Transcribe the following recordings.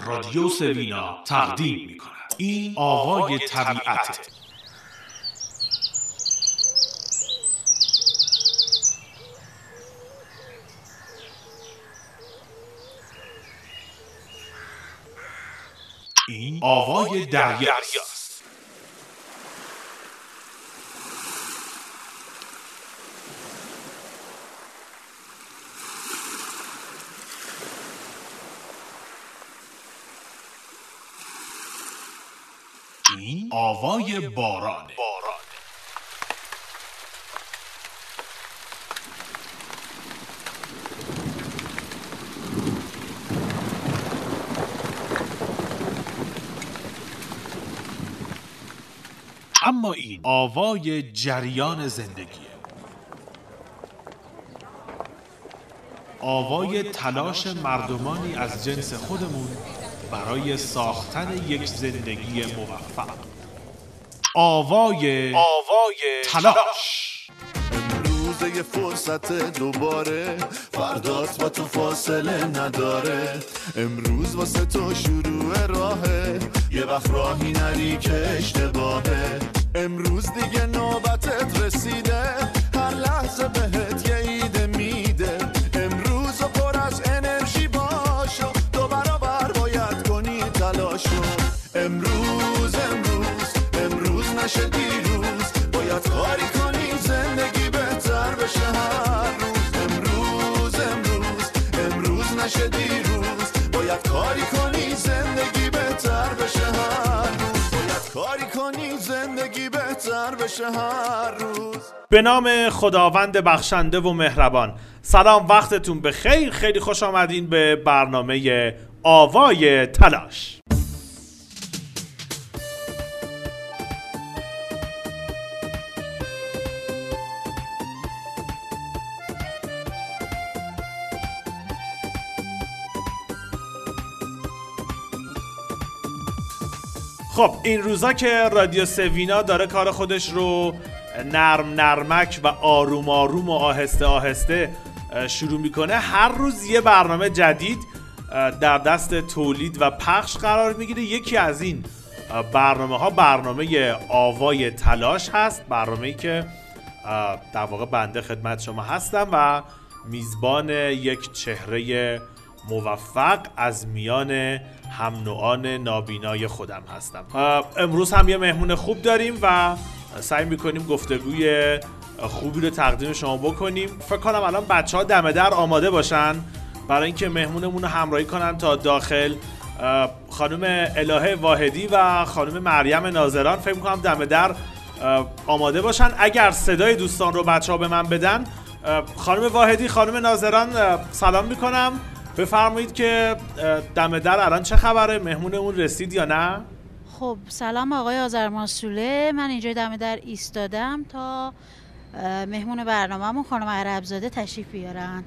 رادیو سوینا تقدیم می کند. این آوای طبیعت. این آوای دریاست. این آوای بارانه. اما این آوای جریان زندگیه، آوای تلاش مردمانی از جنس خودمون برای ساختن یک زندگی موفق. آوای تلاش. امروز یه فرصت دوباره، فردات با تو فاصله نداره. امروز واسه تو شروع راهه، یه وقت راهی نری که اشتباهه. امروز دیگه نوبتت رسیده، هر لحظه بهت یه ایده میده. امروز پر از انرژی باشو، دو برابر باید کنی تلاشو. امروز نشه دیروز، باید کاری کنی زندگی بهتر بشه هر روز. امروز نشه دیروز، باید کاری کنی زندگی بهتر بشه هر روز. باید کاری کنی زندگی بهتر بشه هر روز. به نام خداوند بخشنده و مهربان. سلام، وقتتون بخیر. خیلی خوش آمدین به برنامه آوای تلاش. خب این روزا که رادیو سوینا داره کار خودش رو نرمک و آروم و آهسته شروع میکنه، هر روز یه برنامه جدید در دست تولید و پخش قرار میگیره. یکی از این برنامه آوای تلاش هست، برنامه‌ای که در واقع بنده خدمت شما هستم و میزبان یک چهره موفق از میان هم نوعان نابینای خودم هستم. امروز هم یه مهمون خوب داریم و سعی میکنیم گفتگوی خوبی رو تقدیم شما بکنیم. فکر کنم الان بچه ها دم در آماده باشن برای اینکه مهمونمون رو همراهی کنن تا داخل. خانم الهه واحدی و خانم مریم ناظران فکر میکنم دم در آماده باشن. اگر صدای دوستان رو بچه ها به من بدن، خانم واحدی، خانم ناظران، سلام میکنم. بفرمایید که دم در الان چه خبره؟ مهمونمون رسید یا نه؟ خب سلام آقای آذرماسوله، من اینجا دم در ایستادم تا مهمون برنامه‌مون خانم عربزاده تشریف بیارن.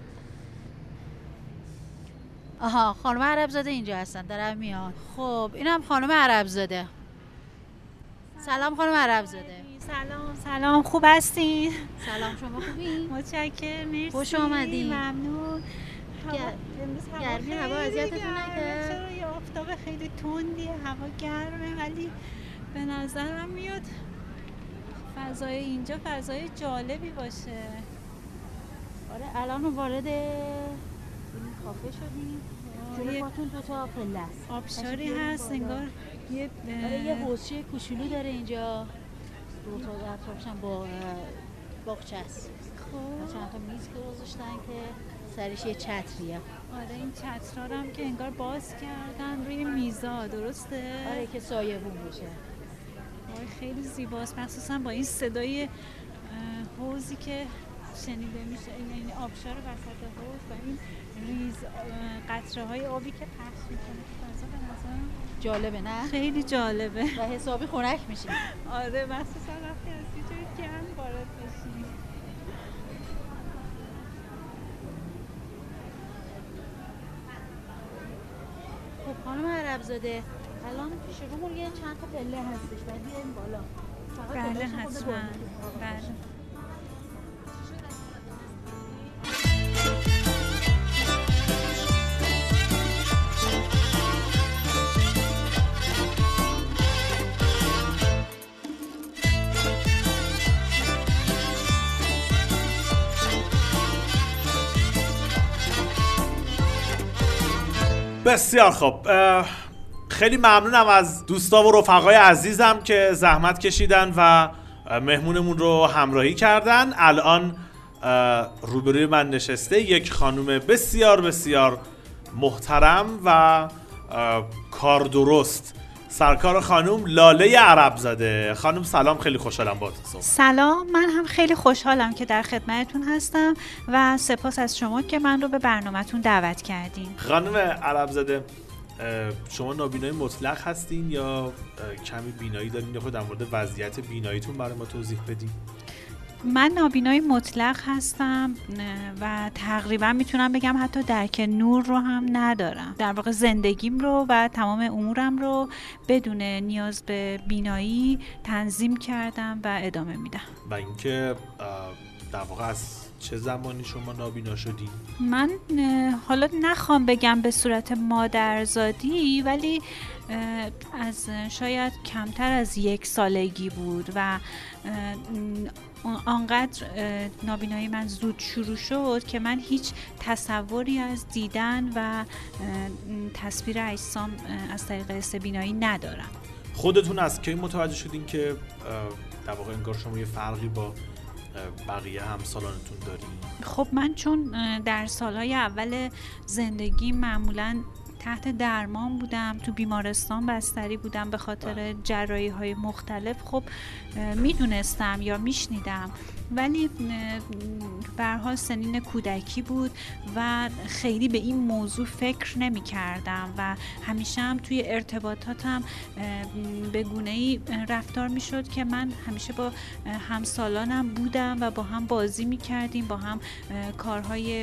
آها، خانم عربزاده اینجا هستن، دارم میان. خب اینم خانم عربزاده. سلام خانم عربزاده. سلام، خوب هستین؟ سلام، شما خوبین؟ متشکرم، مرسی. خوش آمدین. ممنون. گرمی هوا اذیتتون نکرد؟ چرا یه آفتاب خیلی تندیه، هوا گرمه، ولی به نظرم میاد فضای اینجا فضای جالبی باشه. آره، الان وارد این کافه شدیم. جلوی باتون دو تا پله است، آبشاری هست، انگار یه حوضچه کوچولو داره اینجا. دو تا اطرافش هم با باغچه است. خب چند تا میز که گذاشتن که سرش یه چتریه. آره، این چترها هم که انگار باز کردن روی میزا، درسته؟ آره، که سایه‌بون بشه. خیلی زیباست، مخصوصا با این صدای حوضی که شنیده میشه، این آبشار وسط حوض و این ریز قطره‌های آبی که پخش میکنه. فضا به نظرم جالبه، نه؟ خیلی جالبه و حسابی خنک میشیم. آره، مخصوصا وقتی از یه جای گرم وارد بشیم. خب خانم عربزاده، الان پیش رومون یه چند تا پله هستش، باید بیایم بالا. بله حتما. بله. بسیار خب، خیلی ممنونم از دوستا و رفقای عزیزم که زحمت کشیدن و مهمونمون رو همراهی کردن. الان روبروی من نشسته یک خانم بسیار بسیار محترم و کار درست، سرکار خانم لاله عربزاده. خانم سلام، خیلی خوشحالم باهاتون صحبت. سلام، من هم خیلی خوشحالم که در خدمتتون هستم و سپاس از شما که من رو به برنامه‌تون دعوت کردین. خانم عربزاده، شما نابینای مطلق هستین یا کمی بینایی دارین؟ یا خود در مورد وضعیت بیناییتون برای ما توضیح بدین؟ من نابینای مطلق هستم و تقریبا میتونم بگم حتی درک نور رو هم ندارم. در واقع زندگیم رو و تمام امورم رو بدون نیاز به بینایی تنظیم کردم و ادامه میدم. و اینکه در واقع از چه زمانی شما نابینا شدین؟ من حالا نخوام بگم به صورت مادرزادی، ولی از شاید کمتر از 1 سالگی بود و آنقدر نابینایی من زود شروع شد که من هیچ تصوری از دیدن و تصویر اجسام از طریق حس بینایی ندارم. خودتون از کی متوجه شدین که در واقع انگار شما یه فرقی با بقیه همسالانتون دارین؟ خب من چون در سالهای اول زندگی معمولاً تحت درمان بودم، تو بیمارستان بستری بودم به خاطر جراحی‌های مختلف، خب میدونستم یا میشنیدم، ولی به هر حال سنین کودکی بود و خیلی به این موضوع فکر نمی کردم و همیشه هم توی ارتباطاتم به گونه‌ای رفتار می شد که من همیشه با همسالانم بودم و با هم بازی می کردیم، با هم کارهای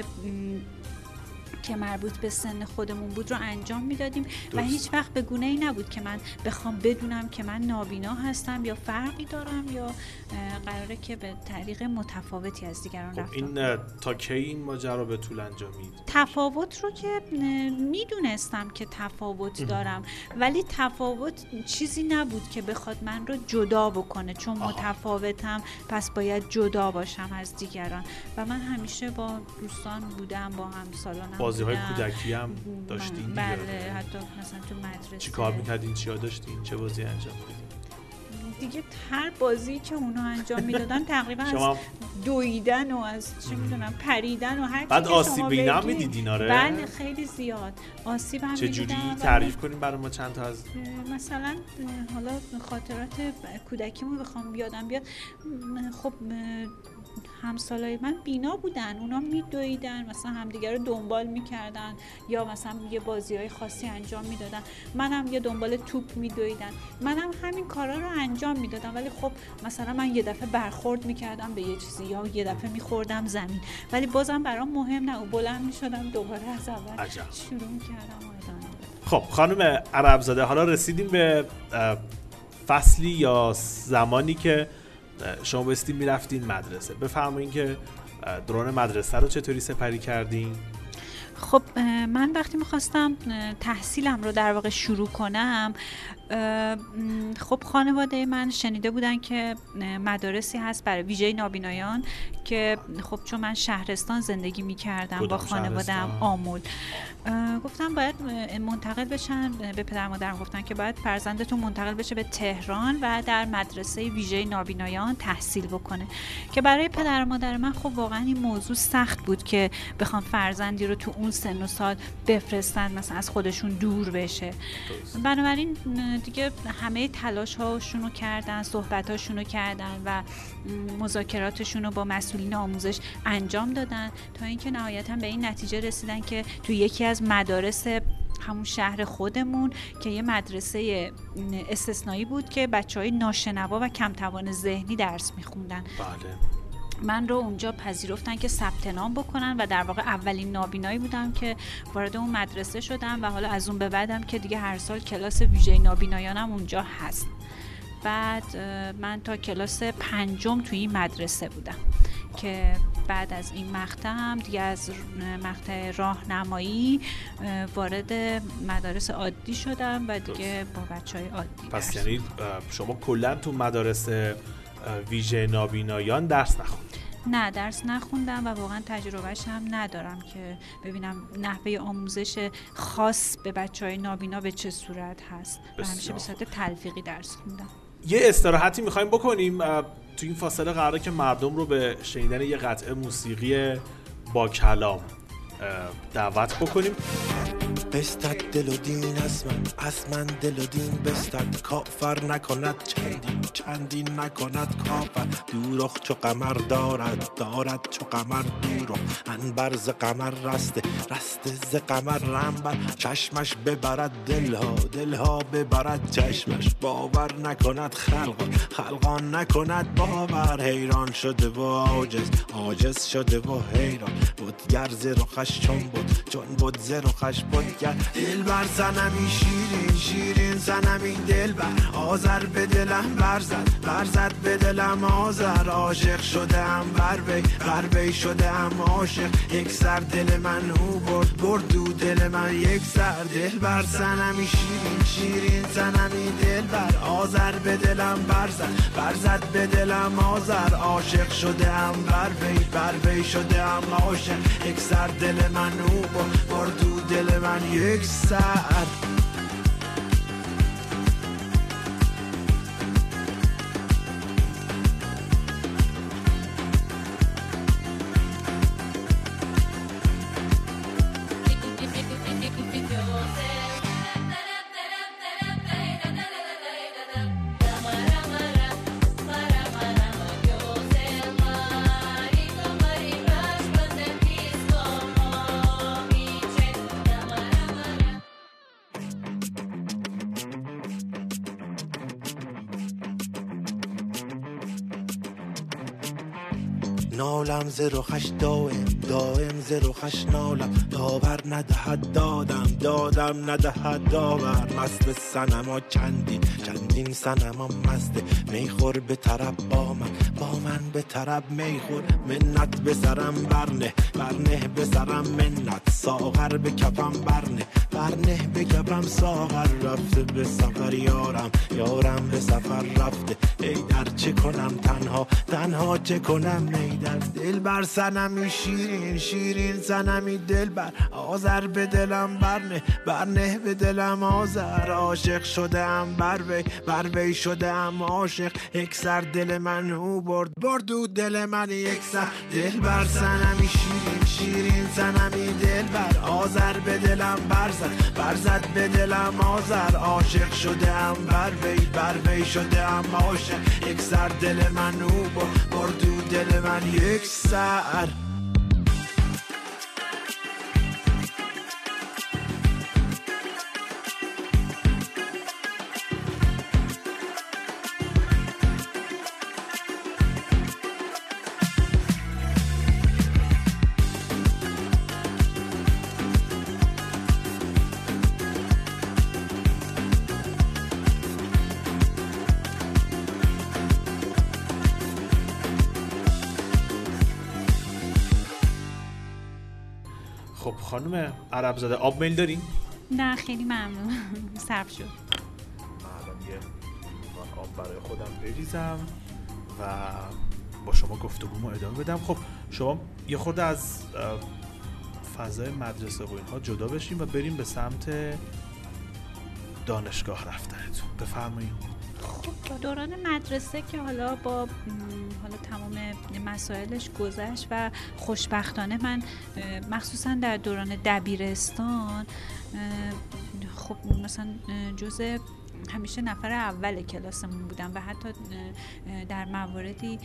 که مربوط به سن خودمون بود رو انجام میدادیم و هیچ وقت به گونه‌ای نبود که من بخوام بدونم که من نابینا هستم یا فرقی دارم یا قراره که به طریق متفاوتی از دیگران رفتار کنم. این تا کی این ماجرا به طول انجامید؟ تفاوت رو که میدونستم که تفاوت دارم، ولی تفاوت چیزی نبود که بخواد من رو جدا بکنه، چون متفاوتم پس باید جدا باشم از دیگران و من همیشه با دوستان بودم، با همسالانم بازی‌های کودکی هم داشتین دیگه؟ بله، حتی مثلا تو مدرسه. چی کار می‌کردین؟ چیا داشتین؟ چه بازی انجام میدین؟ دیگه هر بازی که اونا انجام میدادن تقریبا از دویدن و از چه میدونم پریدن و هر چیزی. بعد آسیب بینی هم میدیدین؟ آره بله، خیلی زیاد آسیب هم میدیدن. چه جوری تعریف کنیم برای ما چند تا از مثلا حالا خاطرات کودکیمو بخوام یادم بیاد، خب همسالای من بینا بودن، اونا میدویدن، مثلا همدیگه رو دنبال میکردن یا مثلا یه بازی‌های خاصی انجام میدادن، منم یه دنبال توپ میدویدن، منم همین کارا رو انجام میدادم، ولی خب مثلا من یه دفعه برخورد میکردم به یه چیزی یا یه دفعه میخوردم زمین، ولی بازم برام مهم نه، بلند میشدم دوباره از اول شروع میکردم و ادامه میدادم. خب خانم عربزاده، حالا رسیدیم به فصلی یا زمانی که شما بایستی میرفتین مدرسه. بفرمایین که دوران مدرسه رو چطوری سپری کردین؟ خب من وقتی میخواستم تحصیلم رو در واقع شروع کنم، خب خانواده من شنیده بودن که مدارسی هست برای ویژه نابینایان که خب چون من شهرستان زندگی میکردم با خانواده‌ام آمل، گفتم باید منتقل بشن، به پدر مادرم گفتن که باید فرزندتون منتقل بشه به تهران و در مدرسه ویژه نابینایان تحصیل بکنه، که برای پدر مادر من خب واقعا این موضوع سخت بود که بخوام فرزندی رو تو اون سن و سال بفرستن مثلا از خودشون دور بشه. بنابراین دیگه همه تلاش هاشون رو کردن، صحبت هاشون رو کردن و مذاکراتشون رو با مسئولین آموزش انجام دادن تا اینکه نهایتاً به این نتیجه رسیدن که تو یکی از مدارس همون شهر خودمون که یه مدرسه استثنایی بود که بچهای ناشنوا و کم توان ذهنی درس میخوندن، بله، من رو اونجا پذیرفتن که ثبت نام بکنن و در واقع اولین نابینایی بودم که وارد اون مدرسه شدم و حالا از اون به بعدم که دیگه هر سال کلاس ویژه نابینایانم اونجا هست. بعد من تا کلاس 5 توی این مدرسه بودم که بعد از این مقطع هم دیگه از مقطع راهنمایی وارد مدارس عادی شدم و دیگه با بچهای عادی. پس یعنی شما کلا تو مدارس ویژه نابینایان درس نخوندید؟ نه درس نخوندم و واقعا تجربهش هم ندارم که ببینم نحوه آموزش خاص به بچهای نابینا به چه صورت هست و همیشه به صورت تلفیقی درس خوندم. یه استراحتی میخوایم بکنیم، تو این فاصله قراره که مردم رو به شنیدن یه قطعه موسیقی با کلام دعوت بکنیم. بستد دل و دین از من دل و دین بستد، کافر نکند چندین نکند کافر. دوروخ چو قمر دارد چو قمر دوروخ. انبر ز قمر رسته ز قمر رنبر. چشمش ببرد دلها ببرد چشمش. باور نکند خلقان نکند باور. حیران شده و عاجز شده و حیران. بودگر ز رخش چون بود ز رخش بودگر. دل بر زنمی شیرین زنمی دل بر. آذر به دلم برزد به دلم آذر. عاشق شدم بر وی شدم عاشق. یک سر دل من او برد دو دل من یک سر. دل بر زنمی شیرین زنمی دل بر. آذر به دلم برزد به دلم آذر. عاشق شدم بر وی شدم عاشق. یک سر دل من او برد دو دل من یک سر. نالم ز رخش دائم ز رخش نالم. داور ندهد دادم ندهد داور. مست صنما چندین صنما مسته. میخور به طرب با من به طرب میخور. منت به سرم برنه به سرم منت. ساغر به کفم برنه به کفم ساغر. رفته به سفر یارم به سفر رفته. ای در چه کنم تنها چه کنم ای در. دل بر صنمی شیرین صنمی دل بر. آذر به دلم برنه به دلم آذر. عاشق شدم بر وی شدم عاشق. یک سر دل من او برد دو دل من یک سر. دل بر صنمی شیرین صنمی دل بر. آذر به دلم برزد به دلم آذر. عاشق شدم بر وی شدم عاشق. یک سر دل من او برد دو دل من یک سر. خب خانم عربزاده آب میل دارین؟ نه خیلی ممنون صرف شد. الان یه آب برای خودم بریزم و با شما گفتگومو ادامه بدم. خب شما یه خورده از فضای مدرسه و اینها جدا بشیم و بریم به سمت دانشگاه رفتنتون. بفرمایید. خب دوران مدرسه که حالا با تمام مسائلش گذشت و خوشبختانه من مخصوصا در دوران دبیرستان خب مثلا جزء همیشه نفر اول کلاسمون بودم و حتی در مواردی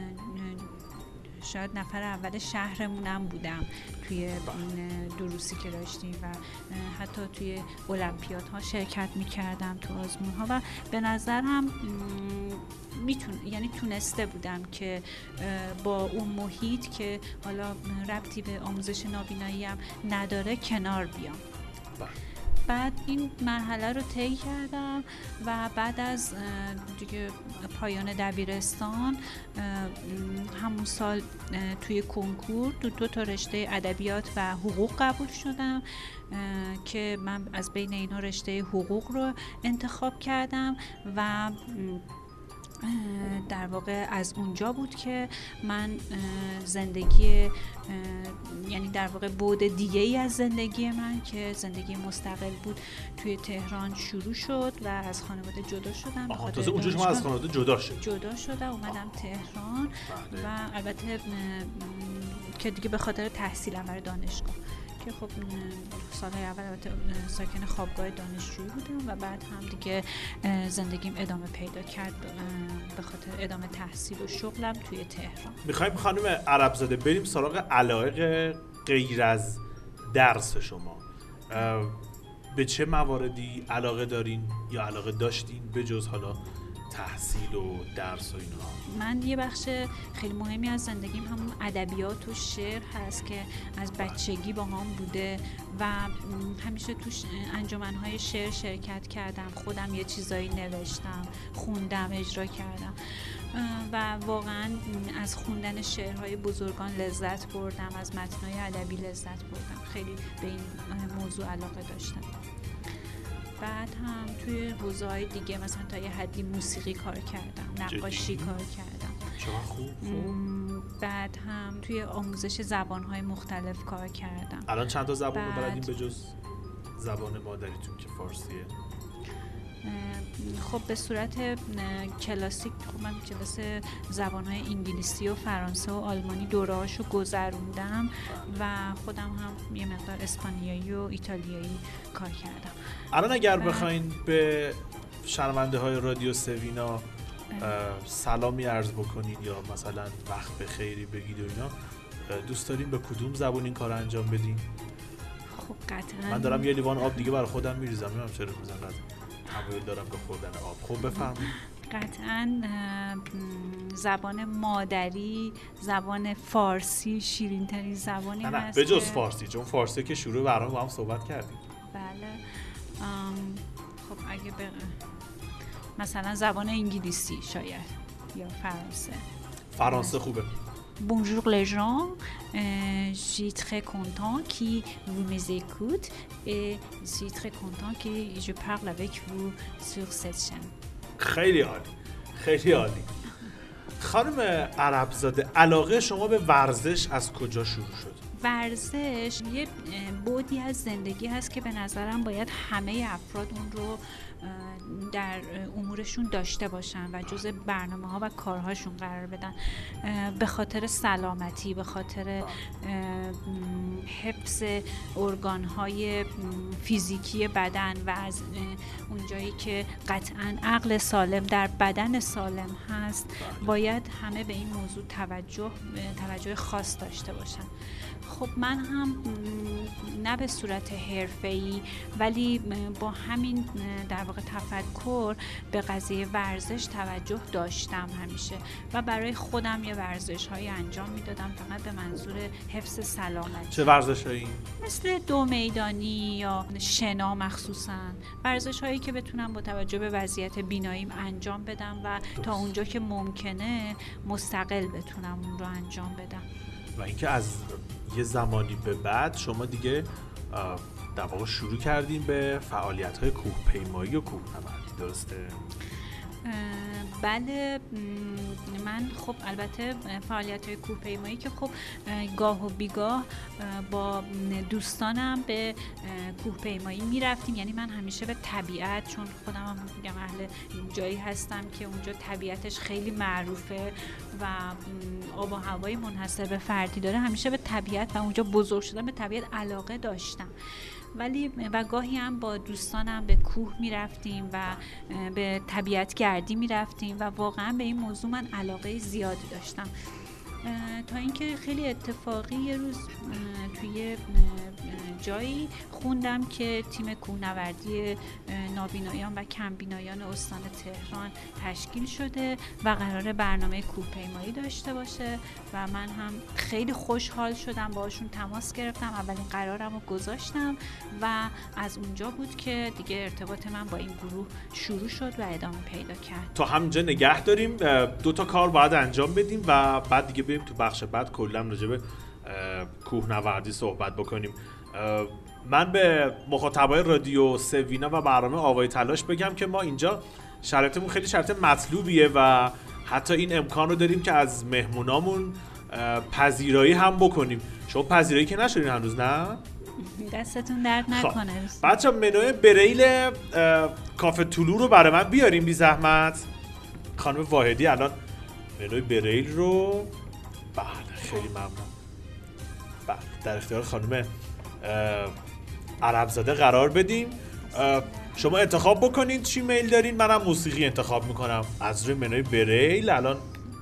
شاید نفر اول شهرمونم بودم توی دروسی که داشتیم و حتی توی المپیادها شرکت میکردم تو آزمونها و به نظرم یعنی تونسته بودم که با اون محیط که حالا ربطی به آموزش نابینایی هم نداره کنار بیام. بعد این مرحله رو طی کردم و بعد از دیگه پایان دبیرستان همون سال توی کنکور دو تا رشته ادبیات و حقوق قبول شدم که من از بین اینا رشته حقوق رو انتخاب کردم و در واقع از اونجا بود که من زندگی یعنی در واقع بعد دیگه ای از زندگی من که زندگی مستقل بود توی تهران شروع شد و از خانواده جدا شدم. تازه اونجا شما از خانواده جدا شدم اومدم تهران و البته که دیگه به خاطر تحصیلم برای دانشگاه که خب سالهای اول البته ساکن خوابگاه دانشجویی بودم و بعد هم دیگه زندگیم ادامه پیدا کرد به خاطر ادامه تحصیل و شغلم توی تهران. میخوایم خانم عربزاده بریم سراغ علایق غیر از درس شما. به چه مواردی علاقه دارین یا علاقه داشتین به جز حالا تحصیل و درس و اینها؟ من یه بخش خیلی مهمی از زندگیم همون ادبیات و شعر هست که از بچگی با هم بوده و همیشه توش انجمن‌های شعر شرکت کردم، خودم یه چیزایی نوشتم، خوندم، اجرا کردم و واقعا از خوندن شعرهای بزرگان لذت بردم، از متن‌های ادبی لذت بردم، خیلی به این موضوع علاقه داشتم. بعد هم توی حوزه‌های دیگه مثلا تا یه حدی موسیقی کار کردم، نقاشی کار کردم. چقدر خوب. بعد هم توی آموزش زبان‌های مختلف کار کردم. الان چند تا زبان رو بلدین به جز زبان مادریتون که فارسیه؟ خب به صورت کلاسیک من کلاس زبان‌های انگلیسی و فرانسه و آلمانی دوره‌هاشو گذروندم و خودم هم یه مقدار اسپانیایی و ایتالیایی کار کردم. الان اگر بخواین به شنونده‌های رادیو سوینا سلامی عرض بکنین یا مثلا وقت بخیری بگید و اینا، دوست دارین به کدوم زبان این کار انجام بدین؟ خب قطعا من دارم یه لیوان آب دیگه برای خودم میریزم، نمیدونم چرا میزنم، تمایل دارم به خوردن آب. خب بفرمایید. قطعا زبان مادری، زبان فارسی شیرین ترین زبانی هست. نه به جز فارسی، چون فارسی که شروع برنامه با هم صحبت کردیم. بله. خب اگه مثلا زبان انگلیسی شاید یا فرانسه خوبه. Bonjour les gens, je suis très content que vous m'écoutez et je suis très content que je parle avec vous sur cette chaîne. خیلی عالی، خیلی عالی. خانم عربزاده، علاقه شما به ورزش از کجا شروع شد؟ ورزش یه بعدی از زندگی هست که به نظرم باید همه افراد اون رو در امورشون داشته باشن و جزء برنامه‌ها و کارهاشون قرار بدن، به خاطر سلامتی، به خاطر حفظ ارگان‌های فیزیکی بدن و از اونجایی که قطعاً عقل سالم در بدن سالم هست باید همه به این موضوع توجه خاص داشته باشن. خب من هم نه به صورت حرفه‌ای ولی با همین در واقع تفکر به قضیه ورزش توجه داشتم همیشه و برای خودم یه ورزش‌هایی انجام میدادم فقط به منظور حفظ سلامتی. چه ورزش‌هایی؟ مثل 2 میدانی یا شنا، مخصوصاً ورزش‌هایی که بتونم با توجه به وضعیت بیناییم انجام بدم و تا اونجا که ممکنه مستقل بتونم اون رو انجام بدم. و اینکه از یه زمانی به بعد شما دیگه در واقع شروع کردین به فعالیت‌های کوهپیمایی و کوهنوردی، درسته؟ بله، من خب البته فعالیت‌های کوهپیمایی که خب گاه و بیگاه با دوستانم به کوهپیمایی میرفتیم، یعنی من همیشه به طبیعت، چون خودم هم میگم اهل جایی هستم که اونجا طبیعتش خیلی معروفه و آب و هوای منحصر به فردی داره، همیشه به طبیعت و اونجا بزرگ شدن به طبیعت علاقه داشتم. و گاهی هم با دوستانم به کوه میرفتیم و به طبیعت گردی میرفتیم و واقعا به این موضوع من علاقه زیادی داشتم تا اینکه خیلی اتفاقی یه روز توی جایی خوندم که تیم کوهنوردی نابینایان و کمبینایان استان تهران تشکیل شده و قراره برنامه کوهپیمایی داشته باشه و من هم خیلی خوشحال شدم، باهاشون تماس گرفتم، اولین قرارم رو گذاشتم و از اونجا بود که دیگه ارتباط من با این گروه شروع شد و ادامه پیدا کرد. تا همینجا نگه داریم، 2 کار باید انجام بدیم و بعد دیگه بریم تو بخش بعد کلا راجع به کوهنوردی صحبت بکنیم. من به مخاطبای رادیو سوینا و برنامه آوای تلاش بگم که ما اینجا شرایطمون خیلی شرایط مطلوبیه و حتی این امکان رو داریم که از مهمونامون پذیرایی هم بکنیم. شما پذیرایی که نشدین هنوز، نه؟ دستتون درد نکنه. بچه منوی بریل کافه طلوع رو برای من بیاریم بی زحمت. خانم واحدی الان منوی بریل رو بله خیلی ممنون. بله در اختیار خانم عربزاده قرار بدیم. شما انتخاب بکنید چی میل دارین، منم موسیقی انتخاب میکنم از روی منوی بریل. الان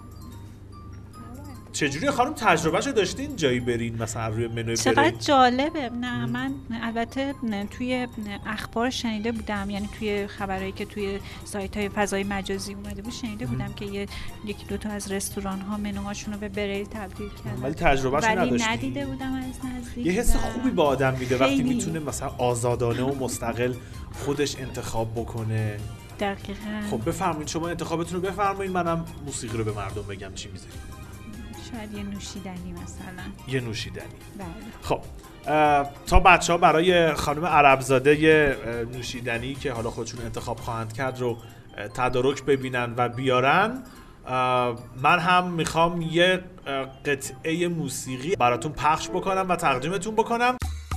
چجوری خانم تجربهشو داشتین جایی برین مثلا روی منوی بریل؟ چقدر جالبه. نه من البته توی اخبار شنیده بودم، یعنی توی خبرایی که توی سایت‌های فضای مجازی اومده بود شنیده بودم که یکی دو تا از رستوران‌ها منوهاشون رو به بریل تبدیل کردن، ولی تجربهشو نداشتین. ولی ندیده بودم از نزدیک. یه حس خوبی به آدم میده وقتی خیلی. میتونه مثلا آزادانه و مستقل خودش انتخاب بکنه. دقیقاً. خب بفرمایید شما انتخابتون رو بفرمایید، منم موسیقی رو به مردم بگم چی میذارید. شاید یه نوشیدنی مثلا. یه نوشیدنی. بله. خب تا بچه‌ها برای خانم عربزاده یه نوشیدنی که حالا خودشون انتخاب خواهند کرد رو تدارک ببینن و بیارن، من هم میخوام یه قطعه موسیقی براتون پخش بکنم و تقدیمتون بکنم.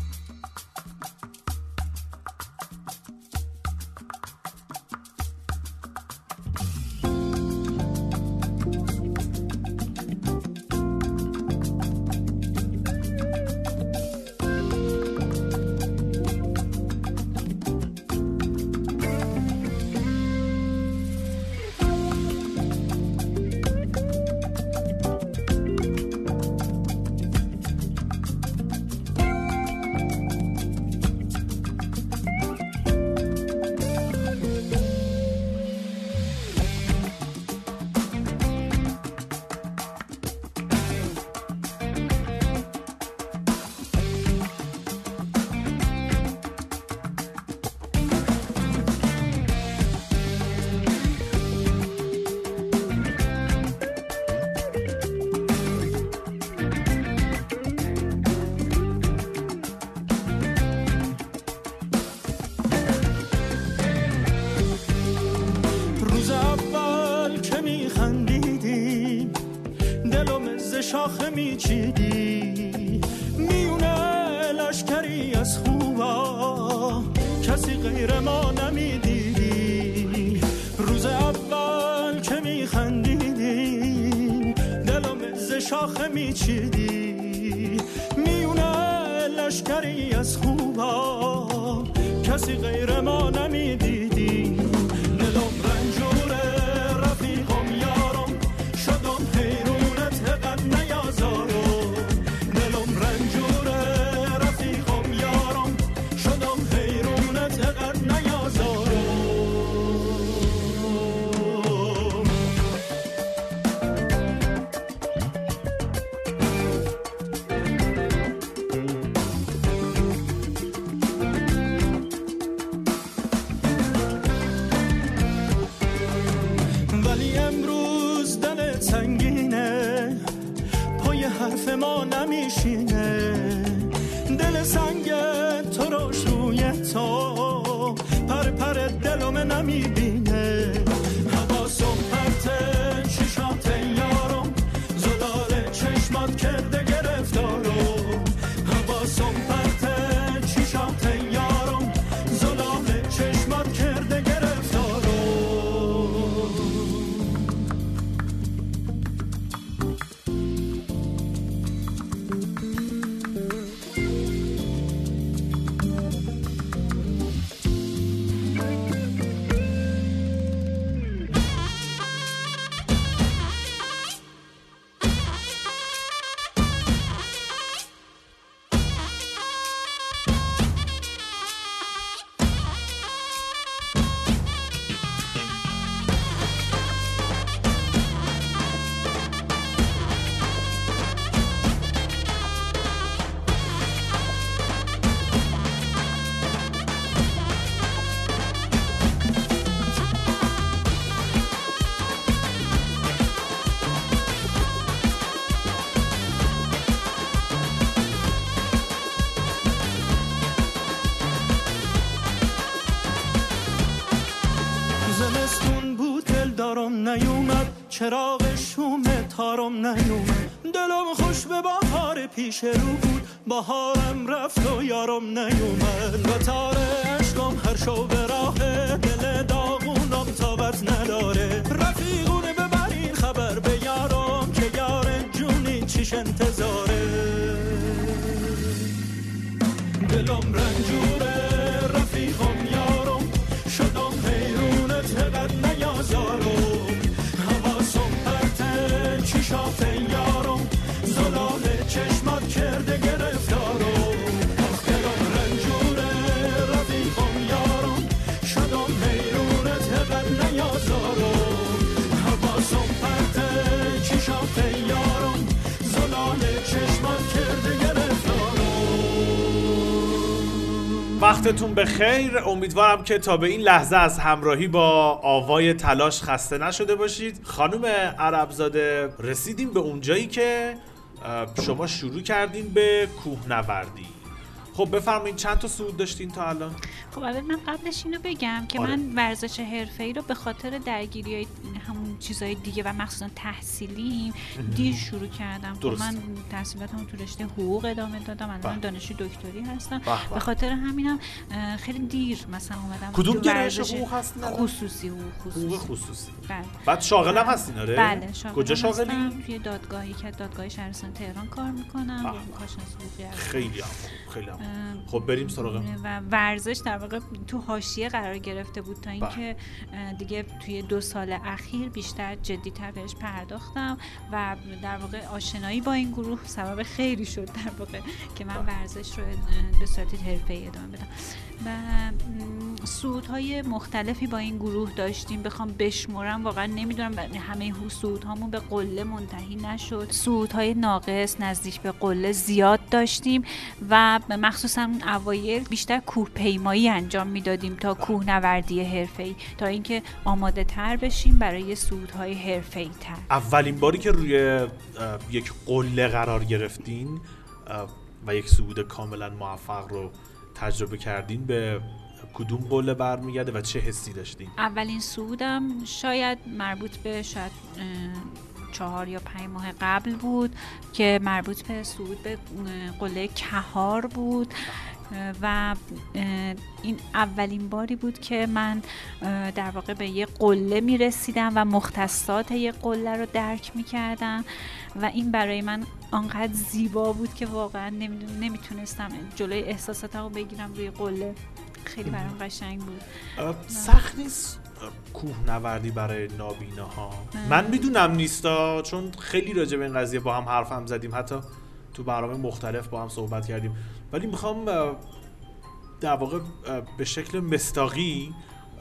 شاخه میچیدی میونه لشکری از خوبا کسی غیر ما نمیدیدی. روز اول که میخندیدی دلم ز شاخه میچیدی میونه لشکری از خوبا کسی غیر ما نمیدیدی. دلم رنجوره رفیقم یارم شدم حیرونت قد نیازارم. دلم رنجوره رفیقم یارم شدم حیرونت قد نیازارم. ولی امروز دل سنگینه پای حرف ما نمیشینه. دل سنگ تو روش روی تو پر پر دلم نمیبینه. حواسم پرته چشات یارم زلال چشمات کرده گرفتارم. حواسم پرته چشات یارم زلال چشمات کرده گرفتارم. زمستون بود دلدارم نیومد، چراغ شوم تارم نیومد، دلم خوش به بهار پیش رو بود، بهارم رفت و یارم نیومد. و تاره عشقم هر شو به راه، دل داغونم تابت نداره، رفیقونه ببرین خبر به یارم که یار جونی چیش انتظاره. دلم رنجوره رفیقم یارم، شدم حیرونت هقد نیازارم، حواسم پرته چیشات یارم، زلال چشمات کرده گرفتارم. دلم رنجوره رفیقم یارم، شدم حیرونت هقد نیازارم، حواسم پرته چیشات یارم، زلال چشمات کرده گرفتارم. وقتتون بخیر. امیدوارم که تا به این لحظه از همراهی با آوای تلاش خسته نشده باشید. خانم عربزاده، رسیدیم به اونجایی که شما شروع کردین به کوهنوردی. خب بفرمایید چند تا صعود داشتین تا الان؟ خب اول من قبلش اینو بگم که من ورزش حرفه‌ای رو به خاطر درگیری‌های همون چیزای دیگه و مخصوصا تحصیلیم دیر شروع کردم. خب من تحصیلاتمو تو رشته حقوق ادامه دادم، الان دانشجوی دکتری هستم. به خاطر همینم خیلی دیر مثلا اومدم. کدوم گرایش حقوق هستین؟ خصوصی. حقوق خصوصی. بله. بعد شاغل هم هستین آره؟ بله شاغل. کجا شاغلی؟ توی دادگاهی که دادگاه شهرستان تهران کار میکنم. کارشناس حقوقی. خیلی هم. خب بریم سراغ. و ورزش در واقع تو حاشیه قرار گرفته بود تا اینکه دیگه توی 2 سال اخیر بیشتر جدی‌تر بهش پرداختم و در واقع آشنایی با این گروه سبب خیری شد در واقع که من ورزش رو به صورت حرفه‌ای ادامه بدم. و صعودهای مختلفی با این گروه داشتیم. بخوام بشمرم واقعا نمیدونم، همه صعودهامون به قله منتهی نشد. صعودهای ناقص نزدیک به قله زیاد داشتیم و مخصوصا اون اوایل بیشتر کوهپیمایی انجام میدادیم تا کوهنوردی حرفه‌ای، تا اینکه آماده تر بشیم برای صعودهای حرفه‌ای تر. اولین باری که روی یک قله قرار گرفتین و یک صعود کاملا موفق رو تجربه کردین، به کدوم قله برمیگرده و چه حسی داشتین؟ اولین صعودم شاید مربوط به 4 یا 5 ماه قبل بود که مربوط به صعود به قله کهار بود و این اولین باری بود که من در واقع به یه قله می رسیدم و مختصات یه قله رو درک می کردم و این برای من آنقدر زیبا بود که واقعا نمیتونستم جلوی احساساتم رو بگیرم روی قله. خیلی برام قشنگ بود. سخت نیست کوهنوردی برای نابیناها؟ من میدونم نیستا، چون خیلی راجع به این قضیه با هم حرف زدیم، حتی تو برنامه مختلف با هم صحبت کردیم، ولی میخوام در واقع به شکل مستاقی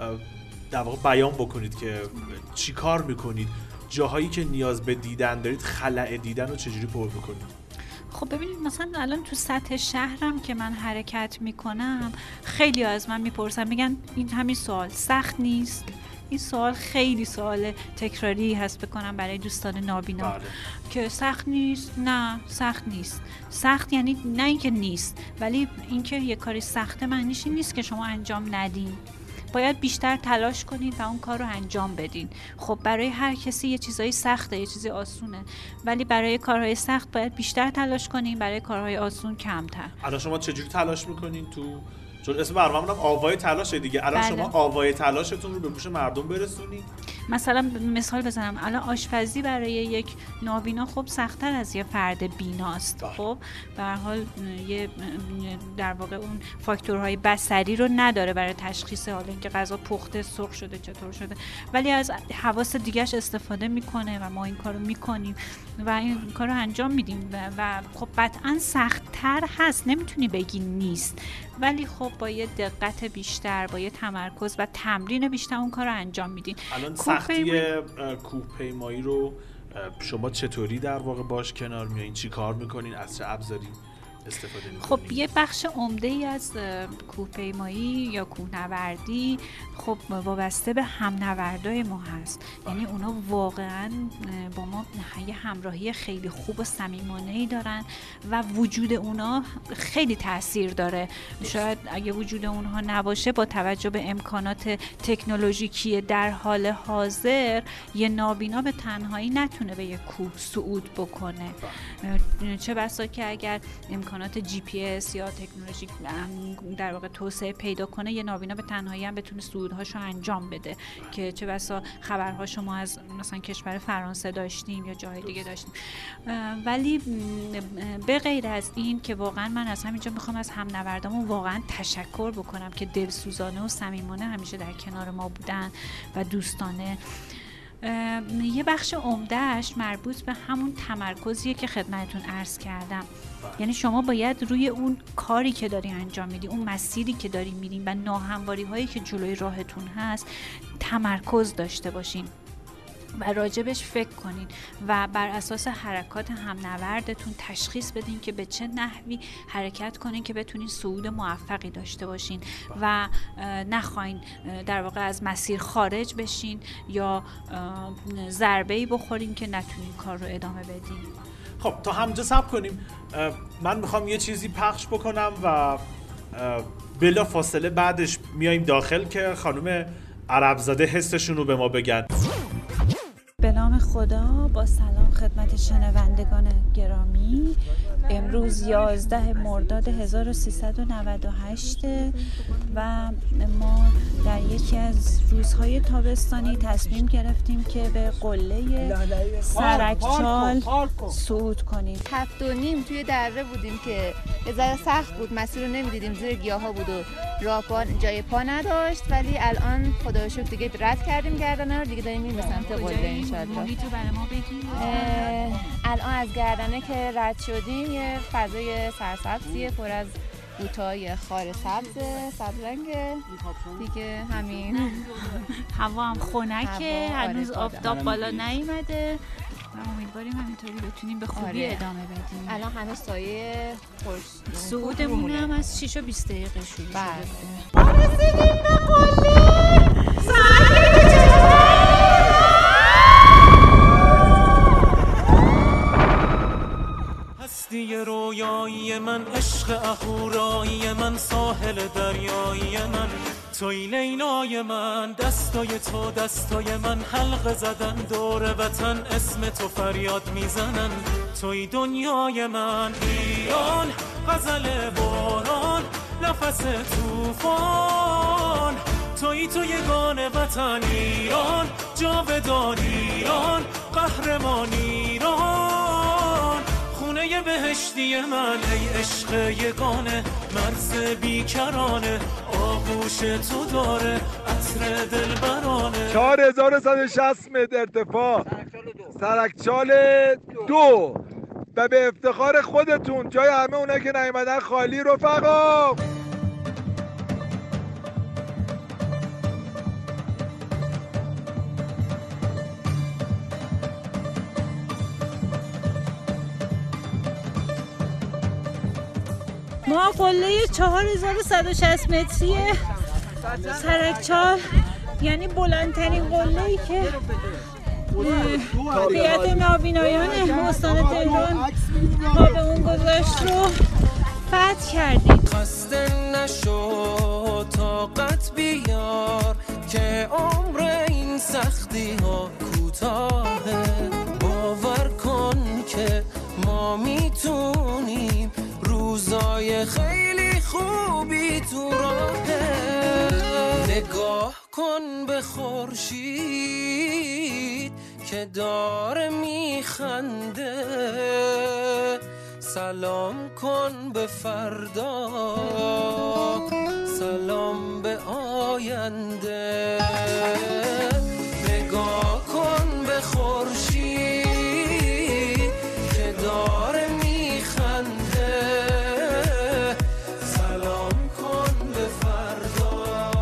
در واقع بیان بکنید که چی کار میکنید، جاهایی که نیاز به دیدن دارید، خلأ دیدن رو چجوری پر میکنید؟ خب ببینید مثلا الان تو سطح شهرم که من حرکت میکنم خیلی از من میپرسن، میگن این همین سوال سخت نیست؟ این سوال خیلی سوال تکراری هست بکنم برای دوستان نابینا که سخت نیست. نه سخت نیست. سخت یعنی نه اینکه نیست، ولی اینکه یه کاری سخته معنیش این نیست که شما انجام ندین. باید بیشتر تلاش کنید و اون کار رو انجام بدین. خب برای هر کسی یه چیزایی سخته، یه چیزی آسونه، ولی برای کارهای سخت باید بیشتر تلاش کنین، برای کارهای آسون کمتر. الان شما چجوری تلاش میکنین تو؟ چون اسم برنامه‌مون هم آوای تلاشه دیگه. الان شما آوای تلاشتون رو به گوش مردم برسونید. مثلا مثال بزنم، الان آشپزی برای یک نابینا خب سخت‌تر از یه فرد بیناست. خب به هر حال یه در واقع اون فاکتورهای بصری رو نداره برای تشخیص حالا اینکه غذا پخته، سرخ شده، چطور شده، ولی از حواس دیگه‌اش استفاده میکنه و ما این کارو میکنیم و این کارو انجام میدیم و خب قطعاً سخت‌تر هست، نمیتونی بگی نیست، ولی خب با یه دقت بیشتر، با یه تمرکز و تمرین بیشتر اون کارو انجام میدین. الان سختی کوهپیمایی رو شما چطوری در واقع باش کنار میایین؟ چی کار میکنین؟ از چه ابزاری استفاده می‌کنید؟ خب یه بخش عمده‌ای از کوهپیمایی یا کوهنوردی خب وابسته به هم‌نوردای ما هست. یعنی اونا واقعاً با ما یه همراهی خیلی خوب و صمیمانه‌ای دارن و وجود اونا خیلی تأثیر داره. شاید اگه وجود اونها نباشه با توجه به امکانات تکنولوژیکی در حال حاضر یه نابینا به تنهایی نتونه به یه کوه صعود بکنه. چه بسا که اگر امکانات جی پی اس یا تکنولوژی در واقع توسعه پیدا کنه یه نابینا به تنهایی هم بتونه صعودهاشو انجام بده که چه بسا خبرها شما از مثلا کشور فرانسه داشتیم یا جای دیگه داشتیم. ولی به غیر از این که واقعا من از همینجا میخوام از هم‌نوردامون واقعا تشکر بکنم که دلسوزانه و صمیمانه همیشه در کنار ما بودن و دوستانه. یه بخش عمدهش مربوط به همون تمرکزیه که خدمتتون عرض کردم. یعنی شما باید روی اون کاری که داری انجام میدی، اون مسیری که داری میرین و ناهمواری هایی که جلوی راهتون هست تمرکز داشته باشین و راجبش فکر کنین و بر اساس حرکات همنوردتون تشخیص بدین که به چه نحوی حرکت کنین که بتونین صعود موفقی داشته باشین و نخواین در واقع از مسیر خارج بشین یا ضربه‌ای بخورین که نتونین کار رو ادامه بدین. خب تا همجا صبر کنیم. من میخوام یه چیزی پخش بکنم و بلا فاصله بعدش میایم داخل که خانم عربزاده حسشون رو به ما بگن. به نام خدا، با سلام خدمت شنوندگان گرامی. امروز 11 مرداد 1398 و ما در یکی از روزهای تابستانی تصمیم گرفتیم که به قله سرکچال صعود کنیم. 7.5 توی دره بودیم که یه ذره سخت بود، مسیر رو نمیدیدیم، زیر گیاها بود و راه جای پا نداشت، ولی الان خدا رو شکر دیگه رد کردیم گردنه رو، دیگه داریم میریم به سمت قله انشالله. محیط رو برای ما بگیم. الان از گردنه که رد شدیم یه فضای سرسبزیه پر از بوتای خار سبز رنگه دیگه، همین. هوا هم خنکه، هنوز آفتاب بالا نیومده و امیدواریم همینطوری بتونیم به خوبی ادامه بدیم. الان هنوز سایه صعودمون هم از 6 و 20 دقیقه شروع شده. ما رسیدیم به قله هستی رویایی من، عشق اهورایی من، ساحل دریایی من، توی لیلای من، دستای تو دستای من، حلقه زدن دور وطن، اسم تو فریاد میزنن، توی دنیای من. ایران غزل باران، نفس توفان، توی یگان وطن ایران، جاودان ایران، قهرمان ایران، خونه بهشتی من، ای عشق یگانه، مرز بیکرانه، آغوش تو داره عطر دلبرانه. 4160 متر ارتفاع، سرکچال 2 و به افتخار خودتون جای همه اونایی که نیومدن خالی رفقا. ما قله 4160 متری سرکچال، یعنی بلندترین قله‌ای که هیئت نابینایان استان تهران پا به اون گذاشت رو فتح کردیم. خسته نشو طاقت بیار که عمر این سختی ها کوتاهه، باور کن که ما میتونیم، روزای خیلی خوبی تو راهه. نگاه کن به خورشید که داره میخنده، سلام کن به فردا، سلام به آینده. نگاه کن به خورشید که داره میخنده، سلام کن به فردا،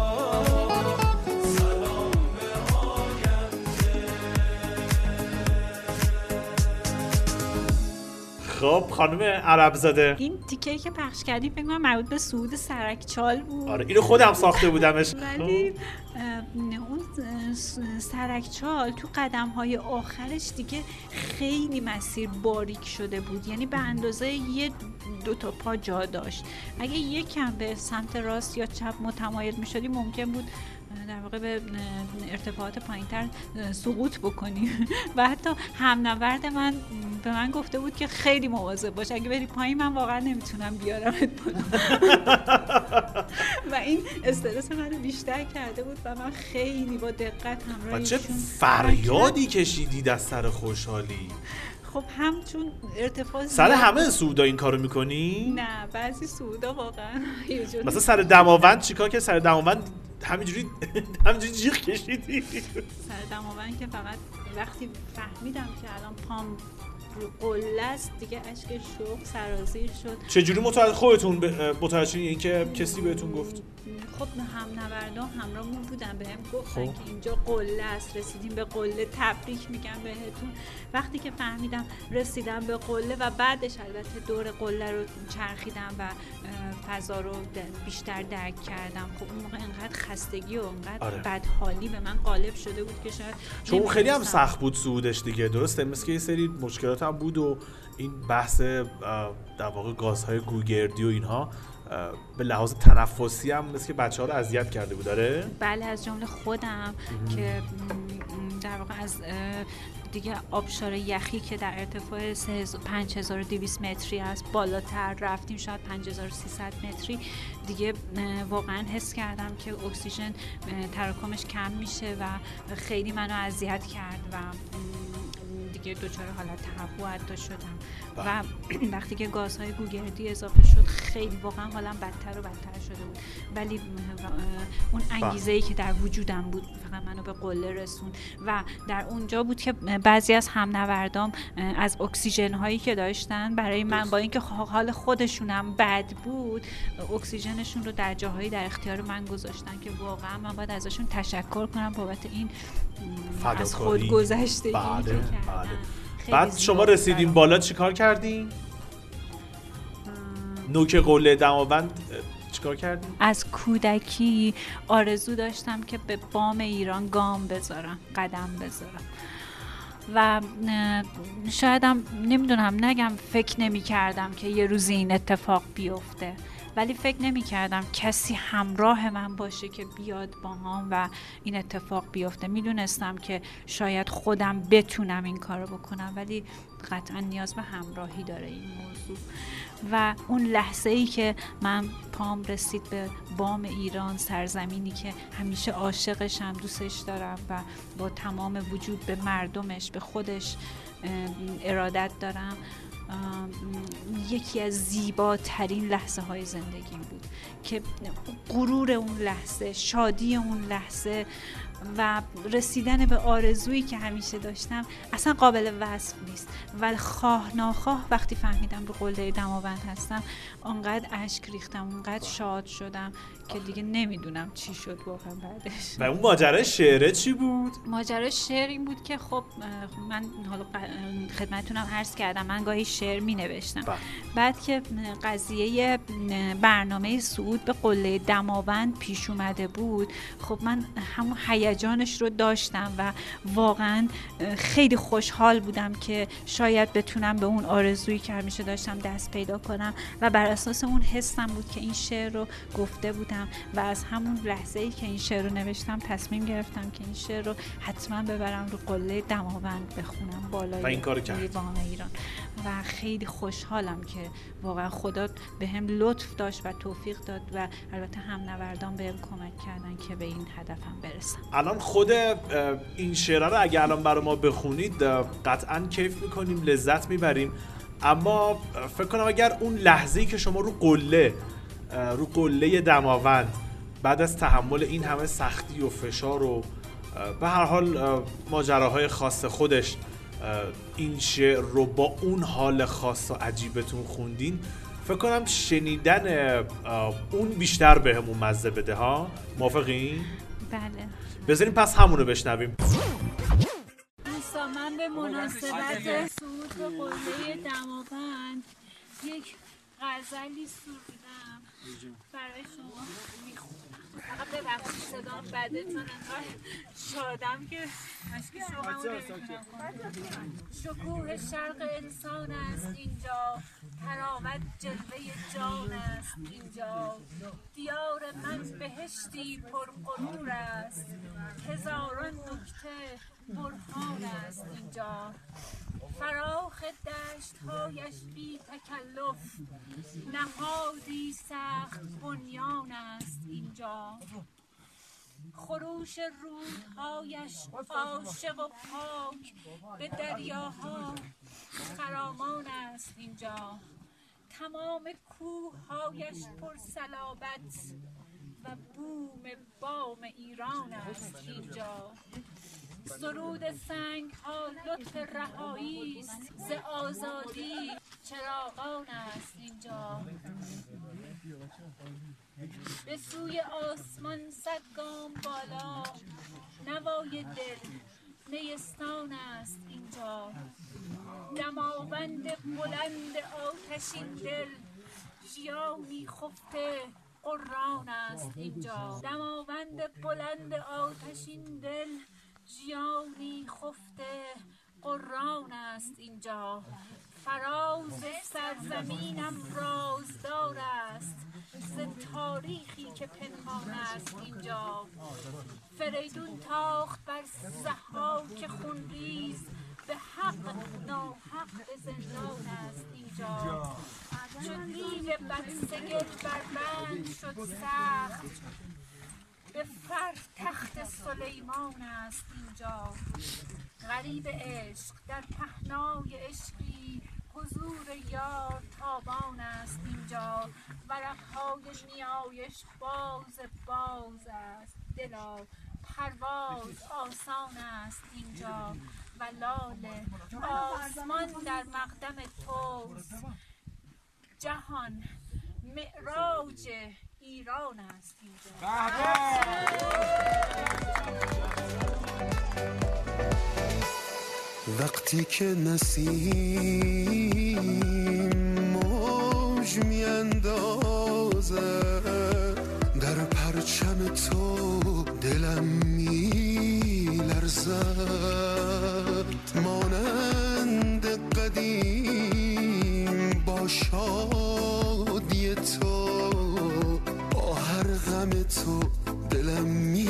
سلام به آینده. خب خانم عربزاده، این تیکه‌ای که پخش کردی فکر کنم مربوط به صعود سرکچال بود. آره اینو خودم ساخته بودمش. ولی اون سرکچال تو قدم‌های آخرش دیگه خیلی مسیر باریک شده بود، یعنی به اندازه یه دو تا پا جا داشت. اگه یکم به سمت راست یا چپ متمایل می‌شدی ممکن بود در واقع به ارتفاعات پایین‌تر سقوط بکنی. و حتی همنورد من به من گفته بود که خیلی مواظب باش، اگه بری پایین من واقعا نمیتونم بیارمت بالا. و این استرس منو بیشتر کرده بود و من خیلی با دقت همراه و چه ایشون فریادی کشیدید از سر خوشحالی. خب هم چون ارتفاع سر همه سعودا این کارو میکنی؟ نه بعضی سعودا واقعا مثلا سر دماوند چیکار که سر دماوند همینجوری جیغ کشیدی؟ سر دماوند که فقط وقتی فهمیدم که الان پام رو قله است دیگه اشک شوق سرازیر شد. چجوری خودتون متوجه این که کسی بهتون گفت؟ خب همنوردان همراهمون بودن، بهم گفتن که اینجا قله است، رسیدیم به قله، تبریک میگم بهتون. وقتی که فهمیدم رسیدم به قله و بعدش البته دور قله رو چرخیدم و فضا رو بیشتر درک کردم. خب اون موقع انقدر خستگی و انقدر بدحالی به من غالب شده بود که شاید چون خیلی هم سخت بود صعودش دیگه، درسته؟ مثل که یه سری مشکلات هم بود و این بحث در واقع گازهای گوگردی و اینها به لحاظ تنفسی هم مثل که بچه‌ها رو اذیت کرده بود. داره؟ بله از جمله خودم که در واقع از دیگه آبشار یخی که در ارتفاع 5200 متری است بالاتر رفتیم، شاید 5300 متری دیگه واقعا حس کردم که اکسیژن تراکمش کم میشه و خیلی منو اذیت کرد و دیگه دچار حالت تهوع حتی شدم و وقتی که گازهای گوگردی اضافه شد خیلی واقعا حالم بدتر و بدتر شده بود. ولی اون انگیزه‌ای که در وجودم بود فقط منو به قله رسوند و در اونجا بود که بعضی از همنوردام از اکسیژن هایی که داشتن برای من با اینکه حال خودشونم بد بود اکسیژنشون رو در جاهایی در اختیار من گذاشتن که واقعا من باید ازشون تشکر کنم بابت این از خود گذشتگی که کردن. بعد شما رسیدیم بالا چی کار کردین؟ نوک قله دماوند چیکار کردین؟ از کودکی آرزو داشتم که به بام ایران گام بذارم، قدم بذارم و شایدم نمیدونم نگم فکر نمی کردم که یه روزی این اتفاق بیفته، ولی فکر نمی کردم کسی همراه من باشه که بیاد باهام و این اتفاق بیفته. میدونستم که شاید خودم بتونم این کارو بکنم ولی قطعا نیاز به همراهی داره این موضوع. و اون لحظه ای که من پام رسید به بام ایران، سرزمینی که همیشه عاشقشم، دوستش دارم و با تمام وجود به مردمش، به خودش ارادت دارم، یکی از زیباترین لحظه های زندگیم بود که غرور اون لحظه، شادی اون لحظه و رسیدن به آرزویی که همیشه داشتم اصلا قابل وصف نیست. ولی خواه ناخواه وقتی فهمیدم رو قله دماوند هستم انقدر اشک ریختم، انقدر شاد شدم که دیگه نمیدونم چی شد واقعا بعدش. و اون ماجرای شعره چی بود؟ ماجرای شعر این بود که خب من حالا خدمتتونم عرض کردم من گاهی شعر می نوشتم. بعد که قضیه برنامه صعود به قله دماوند پیش اومده بود خب من همون هیجانش رو داشتم و واقعا خیلی خوشحال بودم که شاید بتونم به اون آرزویی که همیشه داشتم دست پیدا کنم و بر اساس اون حسم بود که این شعر رو گفته بودم و از همون لحظه‌ای که این شعر رو نوشتم تصمیم گرفتم که این شعر رو حتما ببرم رو قله دماوند بخونم بالای لیوان ایران و خیلی خوشحالم که واقعا خدا به هم لطف داشت و توفیق داد و البته همنوردان بهم کمک کردن که به این هدفم برسم. الان خود این شعر رو اگه الان برای ما بخونید قطعاً کیف میکنیم، لذت میبریم، اما فکر کنم اگر اون لحظه‌ای که شما رو قله دماوند بعد از تحمل این همه سختی و فشار و به هر حال ماجراهای خاص خودش این شعر رو با اون حال خاص و عجیبتون خوندین، فکر کنم شنیدن اون بیشتر بهمون مزه بده ها. موافقین؟ بله. بذاریم پس همونو بشنویم. من به مناسبت صعود به قله دماوند یک غزلی سرودم برای شما میخونم. فقط ببخشید صدام بده چون انقدر شادم که مشکی شوقمو نمیتونم کنم. شکوه شرق انسان است اینجا، تراوت جلوه جان است اینجا. دیار من بهشتی پرغرور است، هزاران نکته برهان است اینجا. فراخ دشت‌هایش بی تکلف، نهادی سخت بنیان است اینجا. خروش رودهایش عاشق و پاک، به دریاها خرامان است اینجا. تمام کوه‌هایش پرصلابت و بوم بام ایران است اینجا. سرود سنگ ها لطف رهایی است، ز آزادی چراغان است اینجا. به سوی آسمان 100 گام بالا، نوای دل نیستان است اینجا. دماوند بلند آتشین دل، ژیانی خفته قران است اینجا. دماوند بلند آتشین دل، ژیانی خفته قران است اینجا. فراز سرزمینم رازدار است، ز تاریخی که پنهان است اینجا. فریدون تاخت بر ضحاک خونریز، به حق ناحق به زندان است اینجا. چون دیو بدسگل بر بند شد سخت، به فر تخت سلیمان است اینجا. غریب عشق در پهنای عشقی، حضور یار تابان است اینجا. ورقهای نیایش باز است دلا، پرواز آسان است اینجا. و لاله آسمان در مقدم توست، جهان معراج ایران است اینجا. وقتی که نسیم موج میاندازه، در پرچم تو دلم میلرزد. مانند قدیم با شادی تو، با هر غم تو دلم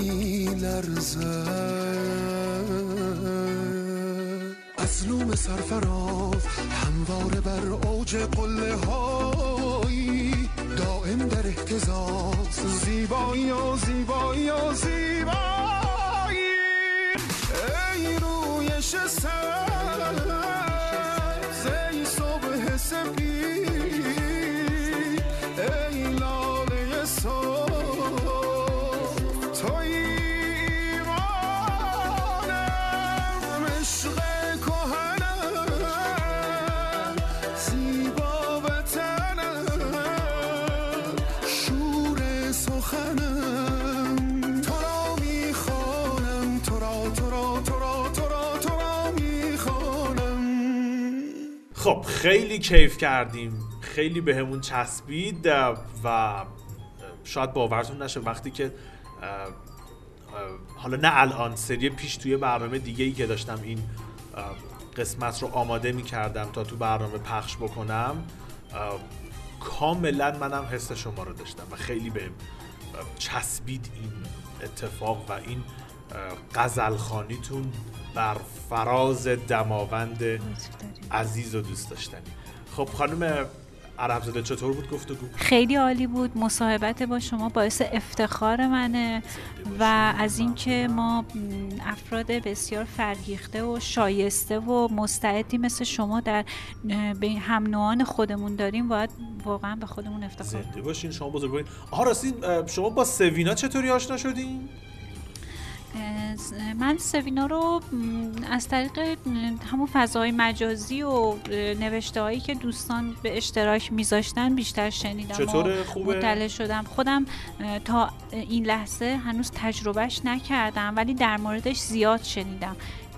میلرزد. از نوم سرفراز همواره بر اوج قله هایی، دائم در اهتزاز زیبایی و زیبایی و زیبایی. ای رویش سبز، ای صبح سپید، ای لاله صبح، توی ایمانم، عشق کهنم، زیبا وطنم، شور سخنم. تو را میخوانم، تو را تو را تو را تو را تو را میخوانم. خب خیلی کیف کردیم، خیلی بهمون چسبید و شاید باورتون نشه وقتی که حالا نه الان، سری پیش توی برنامه دیگه‌ای که داشتم این قسمت رو آماده می‌کردم تا تو برنامه پخش بکنم، کاملا منم حس شما رو داشتم و خیلی بهم چسبید این اتفاق و این غزلخوانیتون بر فراز دماوند عزیز و دوست داشتنی. خب خانم عربزاده چطور بود گفتگو؟ خیلی عالی بود. مصاحبت با شما باعث افتخار منه و از اینکه ما افراد بسیار فرهیخته و شایسته و مستعدی مثل شما در بین هم نوعان خودمون داریم، باید واقعا به خودمون افتخار زنده باشین. شما بزرگوارین. راستین شما با سوینا چطوری آشنا شدین؟ من سوینا رو از طریق همون فضای مجازی و نوشته هایی که دوستان به اشتراک میذاشتن بیشتر شنیدم. چطوره؟ خوبه؟ مطلع شدم. خودم تا این لحظه هنوز تجربهش نکردم ولی در موردش زیاد شنیدم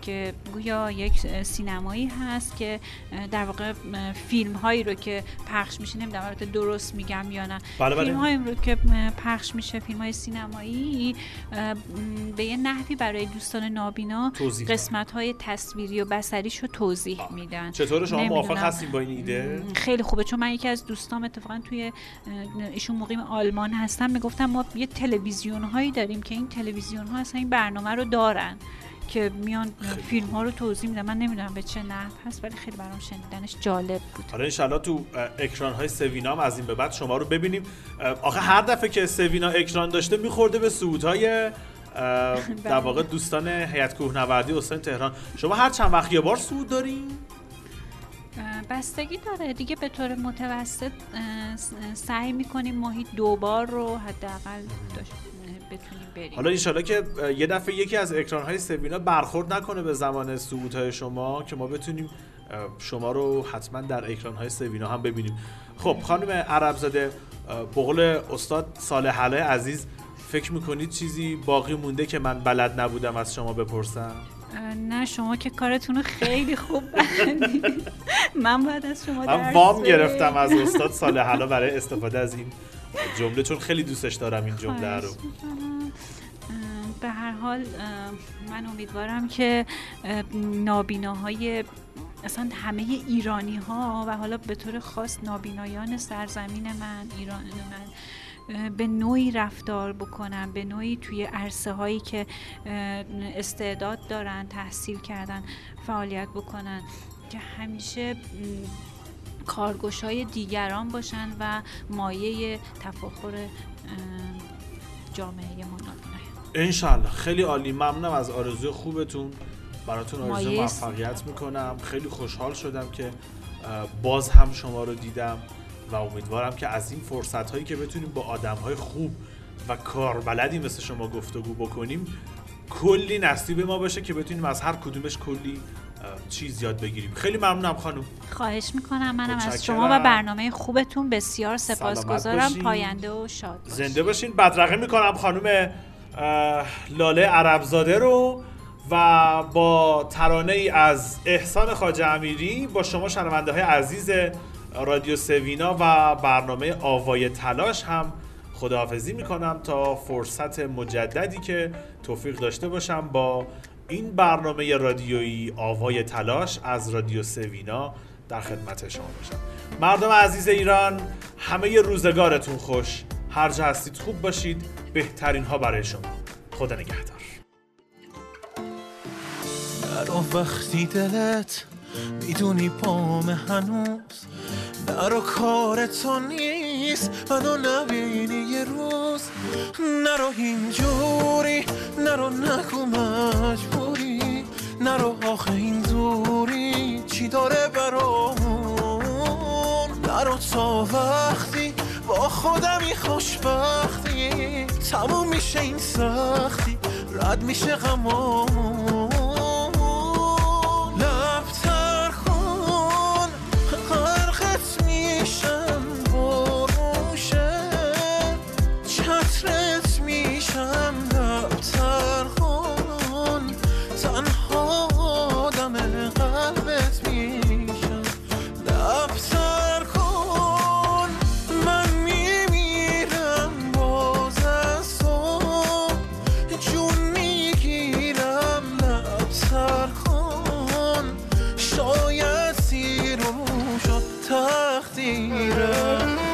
که گویا یک سینمایی هست که در واقع فیلم هایی رو که پخش میشه، نمیدونم البته درست میگم یا نه، فیلم هایی رو که پخش میشه، فیلم های سینمایی، به یه نحوی برای دوستان نابینا قسمت های تصویری و بصریش رو توضیح میدن. چطور شما موافق هستین با این ایده؟ خیلی خوبه، چون من یکی از دوستام اتفاقا توی ایشون مقیم آلمان هستم، میگفتم ما یه تلویزیون هایی داریم که این تلویزیون ها اصلا این برنامه رو دارن که میان فیلم ها رو توضیح میدن. من نمیدونم به چه نحو هست ولی خیلی برام شنیدنش جالب بود. حالا انشالله تو اکران های سوینا هم از این به بعد شما رو ببینیم. آخه هر دفعه که سوینا اکران داشته میخورده به صعودهای در واقع دوستان هیئت کوهنوردی استان تهران. شما هر چند وقت یه بار صعود دارین؟ بستگی داره دیگه، به طور متوسط سعی میکنیم ماهی 2 بار رو حداقل بتونیم بریم. حالا انشالله که یه دفعه یکی از اکران‌های سوینا برخورد نکنه به زمان صعودهای شما که ما بتونیم شما رو حتما در اکران‌های سوینا هم ببینیم. خب خانم عربزاده، به قول استاد صالح علی عزیز، فکر میکنید چیزی باقی مونده که من بلد نبودم از شما بپرسم؟ نه شما که کارتون رو خیلی خوب بلدید. من باید از شما درس وام گرفتم از استاد صالح علی برای استفاده از این جمله، چون خیلی دوستش دارم این جمله رو. به هر حال من امیدوارم که نابیناهای اصلا همه ایرانی ها و حالا به طور خاص نابینایان سرزمین من، ایران من، به نوعی رفتار بکنن، به نوعی توی عرصه هایی که استعداد دارن، تحصیل کردن، فعالیت بکنن که همیشه کارگوشای دیگران باشن و مایه تفاخر جامعه ما نابینایان. انشالله. خیلی عالی، ممنونم از آرزوی خوبتون، براتون آرزوی موفقیت میکنم. خیلی خوشحال شدم که باز هم شما رو دیدم و امیدوارم که از این فرصت هایی که بتونیم با آدم های خوب و کاربلدی مثل شما گفتگو بکنیم کلی نصیب ما باشه که بتونیم از هر کدومش کلی چیز یاد بگیریم. خیلی ممنونم خانم. خواهش میکنم. منم از شما و برنامه خوبتون بسیار سپاسگزارم. پاینده و شاد باشید. زنده باشین. بدرقه میکنم خانم لاله عربزاده رو و با ترانه ای از احسان خواجه امیری با شما شنونده های عزیز رادیو سوینا و برنامه آوای تلاش هم خداحافظی میکنم تا فرصت مجددی که توفیق داشته باشم با این برنامه رادیویی آوای تلاش از رادیو سوینا در خدمت شما باشم. مردم عزیز ایران، همه روزگارتون خوش، هر جا هستید خوب باشید، بهترین ها برای شما. خدا نگهدار. نرو وقتی دلت میدونی پام هنوز، نرو کار تو نیست منو نبینی یه روز، نرو اینجوری، نرو نگو مجبوری، نرو آخه این دوری چی داره برامون، نرو تا وقتی با خودمی خوشبختی تموم میشه این سختی، رد میشه غمامون. لبتر کن غرقت میشم بروشه، چترت میشم. لبتر کن تنها آدم قلبت میشم. لبتر کن من میمیرم باز از تو، جون میگیرم. لبتر کن شاید سیر و شد تقدیرم.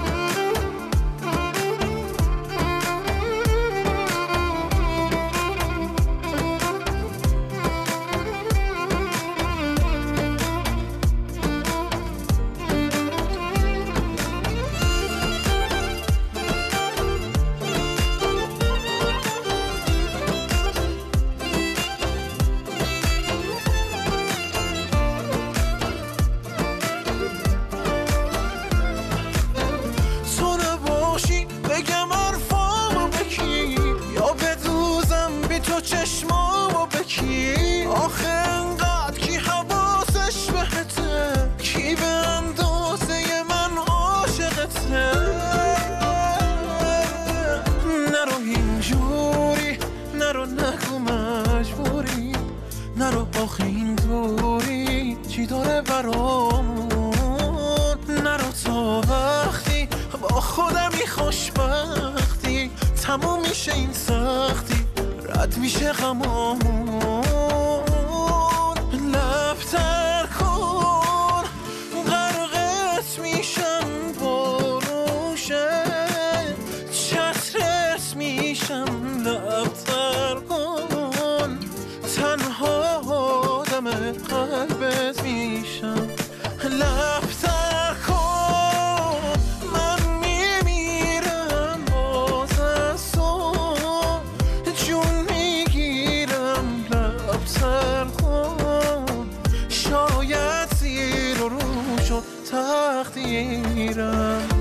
چشمامو بکی آخه انقدر کی حواسش بهته، کی به اندازه من عاشقته. نرو اینجوری، نرو نگو مجبوری، نرو آخه این دوری چی داره برامون؟ نرو تا وقتی با خودمی خوشبختی تموم میشه این سختی رد میشه غمامون لبتر کن غرقت میشم بروشه چترت میشم لبتر کن تنها آدم قلبت میشم لبتر کن من میمیرم باز از تو جون میگیرم لبتر کن شاید زیر و رو شد تقدیرم